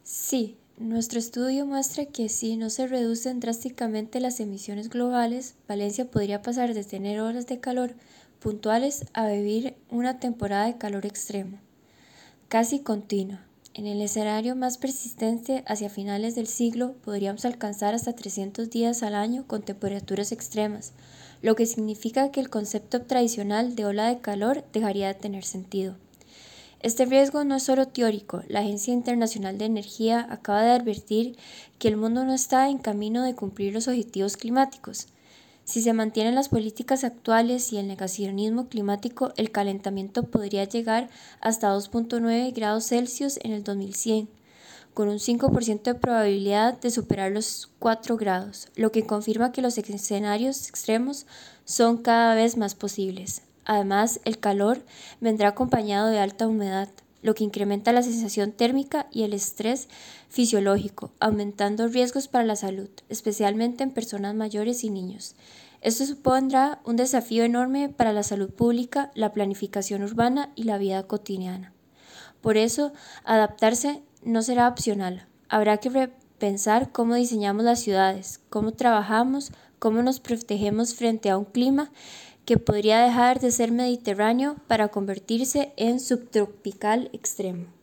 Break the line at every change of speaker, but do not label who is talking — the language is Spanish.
Sí, nuestro estudio muestra que si no se reducen drásticamente las emisiones globales, Valencia podría pasar de tener horas de calor puntuales a vivir una temporada de calor extremo, casi continua. En el escenario más persistente, hacia finales del siglo, podríamos alcanzar hasta 300 días al año con temperaturas extremas, lo que significa que el concepto tradicional de ola de calor dejaría de tener sentido. Este riesgo no es solo teórico. La Agencia Internacional de Energía acaba de advertir que el mundo no está en camino de cumplir los objetivos climáticos. Si se mantienen las políticas actuales y el negacionismo climático, el calentamiento podría llegar hasta 2,9 grados Celsius en el 2100, con un 5% de probabilidad de superar los 4 grados, lo que confirma que los escenarios extremos son cada vez más posibles. Además, el calor vendrá acompañado de alta humedad, lo que incrementa la sensación térmica y el estrés fisiológico, aumentando riesgos para la salud, especialmente en personas mayores y niños. Esto supondrá un desafío enorme para la salud pública, la planificación urbana y la vida cotidiana. Por eso, adaptarse no será opcional. Habrá que repensar cómo diseñamos las ciudades, cómo trabajamos, cómo nos protegemos frente a un clima que podría dejar de ser mediterráneo para convertirse en subtropical extremo.